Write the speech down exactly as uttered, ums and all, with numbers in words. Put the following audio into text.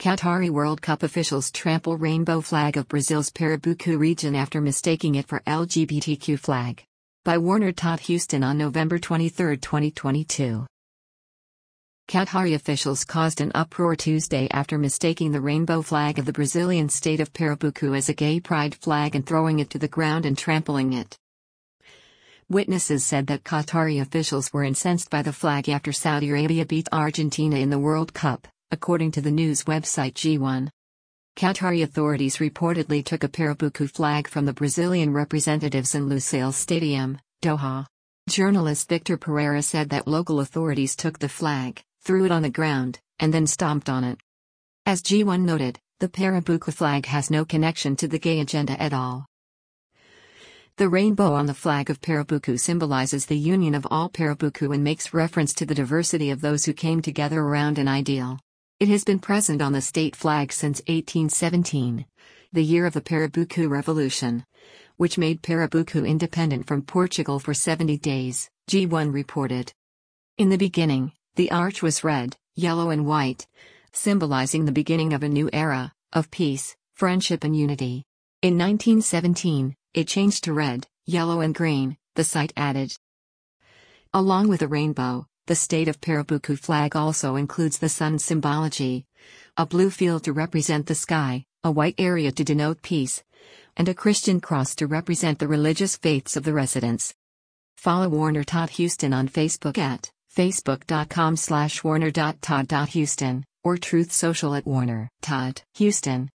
Qatari World Cup officials trample rainbow flag of Brazil's Pernambuco region after mistaking it for L G B T Q flag. By Warner Todd Houston on November twenty-third, twenty twenty-two. Qatari officials caused an uproar Tuesday after mistaking the rainbow flag of the Brazilian state of Pernambuco as a gay pride flag and throwing it to the ground and trampling it. Witnesses said that Qatari officials were incensed by the flag after Saudi Arabia beat Argentina in the World Cup, according to the news website G one. Qatari authorities reportedly took a Pernambuco flag from the Brazilian representatives in Lusail Stadium, Doha. Journalist Victor Pereira said that local authorities took the flag, threw it on the ground, and then stomped on it. As G one noted, the Pernambuco flag has no connection to the gay agenda at all. The rainbow on the flag of Pernambuco symbolizes the union of all Pernambuco and makes reference to the diversity of those who came together around an ideal. It has been present on the state flag since eighteen seventeen, the year of the Pernambuco Revolution, which made Pernambuco independent from Portugal for seventy days, G one reported. In the beginning, the arch was red, yellow and white, symbolizing the beginning of a new era, of peace, friendship and unity. In nineteen seventeen, it changed to red, yellow and green, the site added. Along with the rainbow, the state of Pernambuco flag also includes the sun's symbology, a blue field to represent the sky, a white area to denote peace, and a Christian cross to represent the religious faiths of the residents. Follow Warner Todd Houston on Facebook at facebook.com slash warner.todd.houston or Truth Social at Warner Todd Houston.